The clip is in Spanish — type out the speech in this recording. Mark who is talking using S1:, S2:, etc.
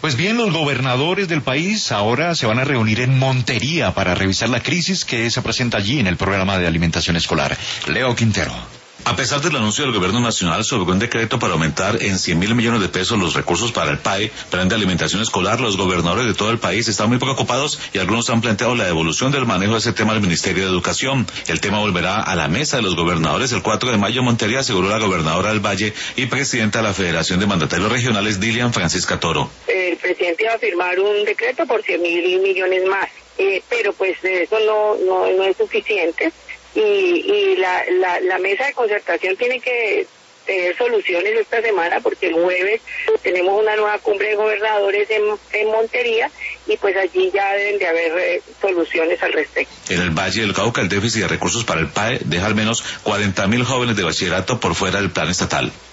S1: Pues bien, los gobernadores del país ahora se van a reunir en Montería para revisar la crisis que se presenta allí en el programa de alimentación escolar. Leo Quintero.
S2: A pesar del anuncio del gobierno nacional sobre un decreto para aumentar en 100.000 millones de pesos los recursos para el PAE, Plan de Alimentación Escolar, los gobernadores de todo el país están muy preocupados y algunos han planteado la devolución del manejo de ese tema al Ministerio de Educación. El tema volverá a la mesa de los gobernadores el 4 de mayo en Montería, aseguró la gobernadora del Valle y presidenta de la Federación de Mandatarios Regionales, Dilian Francisca Toro.
S3: El presidente va a firmar un decreto por 100.000 millones más, pero pues eso no es suficiente. Y la mesa de concertación tiene que tener soluciones esta semana porque el jueves tenemos una nueva cumbre de gobernadores en Montería y pues allí ya deben de haber soluciones al respecto.
S2: En el Valle del Cauca el déficit de recursos para el PAE deja al menos 40.000 jóvenes de bachillerato por fuera del plan estatal.